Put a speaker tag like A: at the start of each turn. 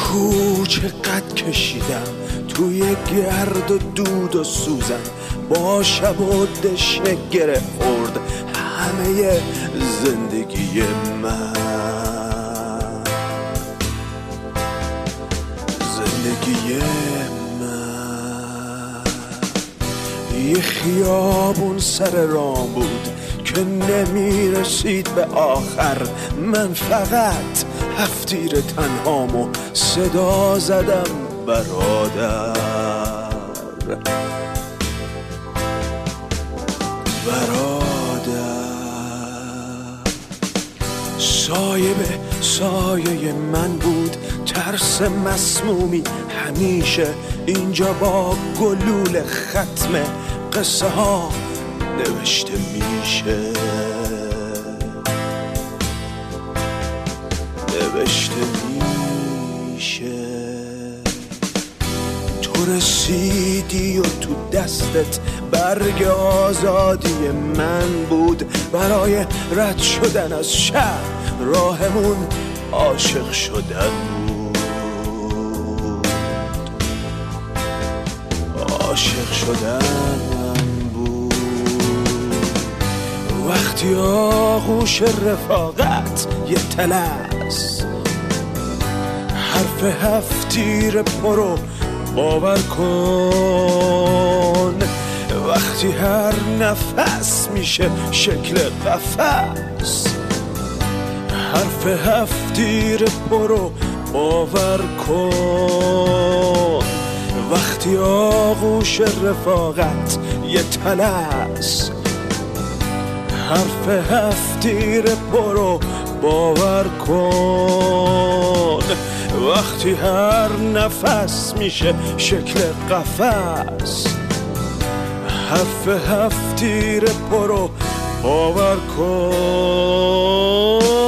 A: کوچه قد کشیدم توی گرد و دود و سوزن، با شب و دشنه گره خورد همه زندگی من. زندگی من یه خیابون سر راه بود که نمی رسید به آخر. من فقط هفتیر تنهامو صدا زدم برادر. سایه به سایه من بود، ترس مسمومی همیشه اینجا با گلول ختم قصه ها نوشته میشه. نوشته میشه. تو رسیدی و تو دستت برگ آزادی من بود. برای رد شدن از شهر راهمون عاشق شدن بود. عاشق شدن بود. وقتی آغوش رفاقت یه تلس، حرف هفتیر پرو باور کن. وقتی هر نفس میشه شکل قفس، حرف هفتیر پرو باور کن. وقتی آغوش رفاقت یه تلس، حرف هفتیر پرو باور کن. وقتی هر نفس میشه شکل قفس، حرف هفتیر پرو باور کن.